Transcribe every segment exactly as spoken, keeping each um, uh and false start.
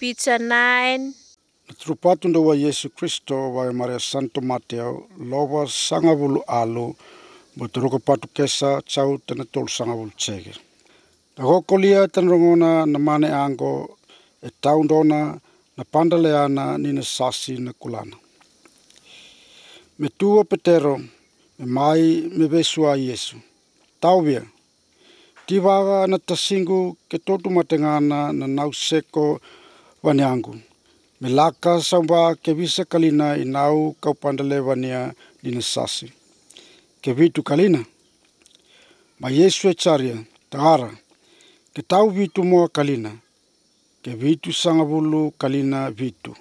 Picha nine. Trupatu ndo wa Yesu Kristo wa Maria Santo Mateo lowa sangavulu alu boturuko patu kesa chau tena tol sangavulu chege. Nagokolia tenrongona na mane ango e taundona na pandaleana ni na sasi na kulana. Me tua petero me mai me besua Yesu. Taubia. Tivaga na tasingu ke totu matengana na nauseko wanyangu. Melaka samba ke visa kalina inau kau pandale wania dina sasi. Ke vitu kalina. Ma Yesu e charia, tagara. Ke tau vitu moa kalina. Ke vitu sangavulu kalina vitu.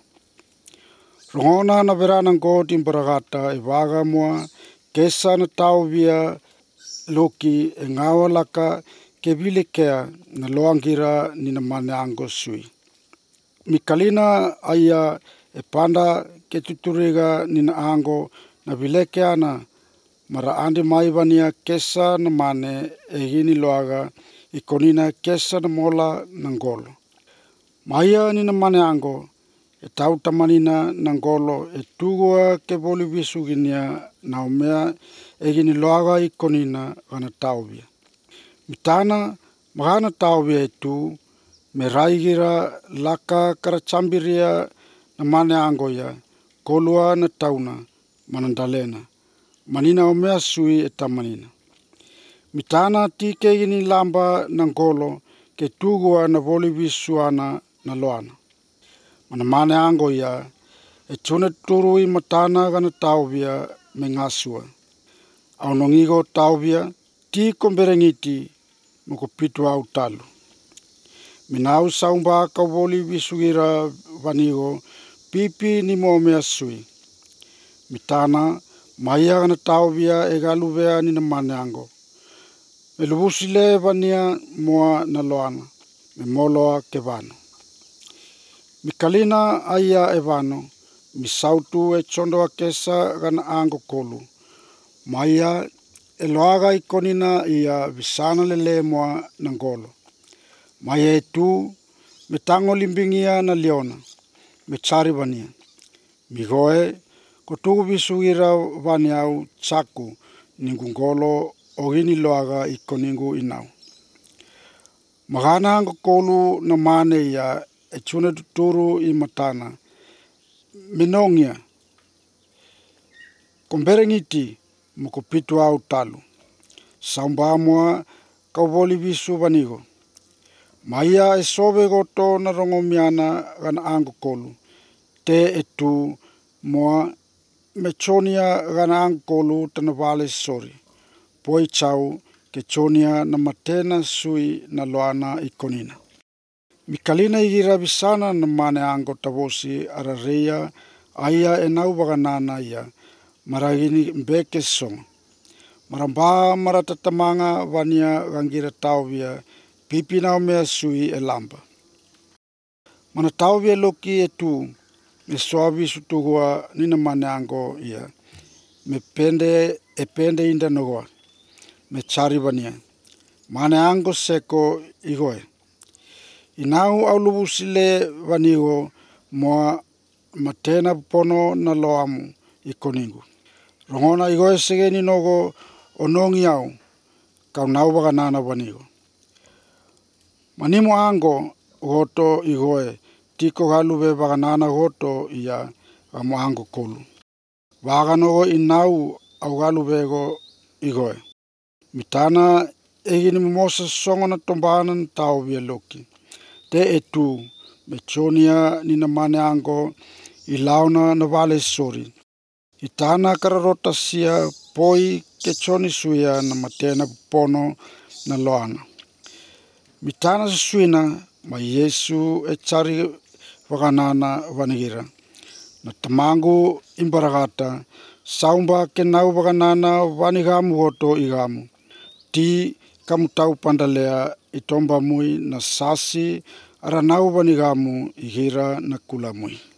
Rongona na verana ngoti imbaragata e vaga moa kesa na tau via loki e ngawa laka ke vile kea na loangira ni na mane ango sui. Mikalina aya e panda ke tuturiga ni na ango na vile kea na mara ande maivania kesa na mane e hini loaga ikonina kesa na mola na ngolo. Maya ni na mane ango e tau tamanina na ngolo e tugua ke voli visu ginia na omea e hini loaga ikonina gana tauvia. Mitana magana tauvia e tu me raigira laka karachambiria na mane ango ya kolua na tauna manandalena. Manina omea sui e tamanina. Mitana tike gini lamba na ngolo ke tugua na voli visuana na loana. Mana mane ango ya e tune turui matana gana tauvia me ngasua. Au nongigo tauvia ti komberengiti moko pitu au talu. Minau saumba ka voli visugira vanigo pipi ni mo mea sui. Mitana maya gana tauvia e galuvea ni na mane ango. Me lubusile vania moa na loana. Me moloa ke vano. Mikalina aya e vano. Misautu e chondoa kesa gana ango kolu. Maya e loaga ikonina ia visana lele moa na ngolo. Maya e tu me tango limbingia na leona. Me chari vania. Migoe kotugu visugira vaniau chaku ningu ngolo o hini loaga ikoningu inau. Magana ango kolu na mane ia e chune tuturu i matana. Minongia. Komberengiti moko pitu au talu. Saumba moa kauvoli visu vanigo. Maya e sobe goto na rongomiana gana ango kolu. Te etu moa mechonia gana ango kolu tana vale sori. Poi chau ke chonia na matena sui na loana ikonina. Mikalina igira visana na mane ango tavosi arareia aya e nau vaganana ia. Maragini mbeke songa. Maramba maratatamanga vania gangira tauvia pipi na omea sui e lamba. Mana tauvia loki e tu me soavi sutugua nina mane ango ia. Me pende e pende inda nogoa. Me chari vania. Mane ango seko igoe. Inau au lubusile vanigo moa matena pono na loamu ikoningu. Rongona igoe segeni nogo onongi au kau nau vaganana vanigo. Manimo ango goto igoe tiko galuve vaganana goto ia amo ango kolu. Vaganogo inau au galuvego igoe. Mitana egini mimosa songona tombana tau via loki. Te etu mechonia nina mane ango ilauna na vale sori. Itana kararota sia poi kechoni suya na matena pono na loana. Mitana suina ma Yesu e chari vaganana vanigira. Na tamangu imbaragata saumba ke nau vaganana vanigamu goto igamu. Ti kamutau pandalea itomba mui na sasi aranau vanigamu igira na kula mui.